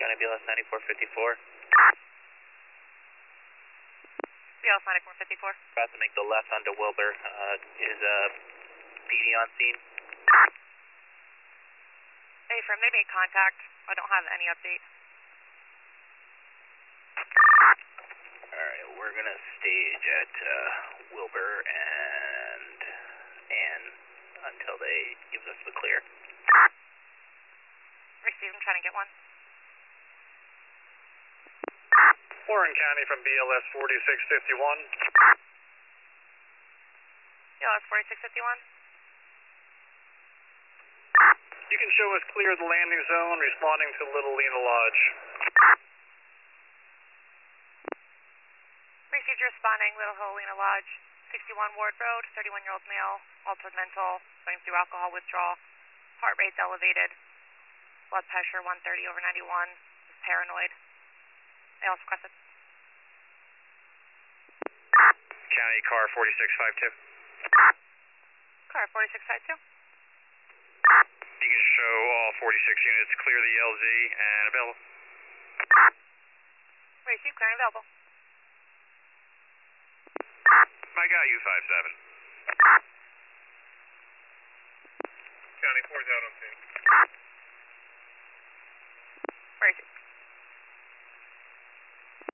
County BLS 9454. BLS 9454. About to make the left onto Wilbur. Is PD on scene? Hey, from they made contact. I don't have any update. Alright, we're gonna stage at Wilbur and Ann until they give us the clear. Receive, I'm trying to get one. Warren County from BLS 4651. BLS 4651. You can show us clear of the landing zone, responding to Little Lena Lodge. Received, responding, Little Helena Lodge, 61 Ward Road, 31-year-old male, altered mental, going through alcohol withdrawal, heart rate elevated, blood pressure 130/91, is paranoid. I also requested. County car 4652. Car 4652. You can show all 46 units clear the LZ and available. Received, clear and available. I got you, 57. County 4's out on scene.